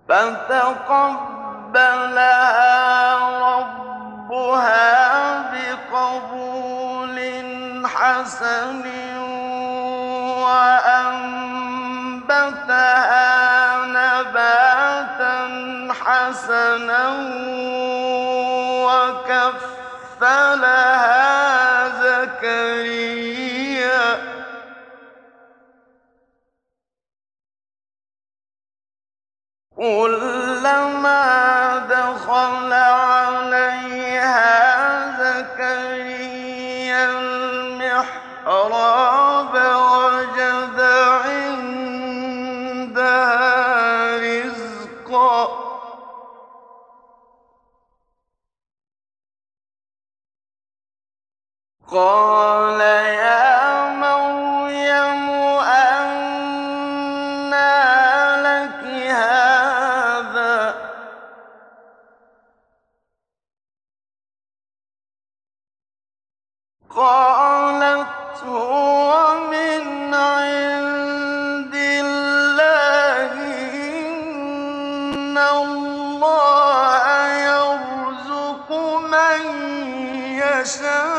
فَتَقَبَّلَهَا رَبُّهَا بِقَبُولٍ حَسَنٍ وَأَنبَتَهَا نَبَاتًا حَسَنًا وَكَفَّلَهَا زَكَرِيَّا ۖ كُلَّمَا دَخَلَ عَلَيْهَا زَكَرِيَّا الْمِحْرَابَ وَجَدَ عِندَهَا رِزْقًا ۖ قَالَ يَا مَرْيَمُ أَنَّىٰ لَكِ هَٰذَا ۖ قَالَتْ هُوَ مِنْ عِندِ اللَّهِ ۖ إِنَّ اللَّهَ يَرْزُقُ مَن يَشَاءُ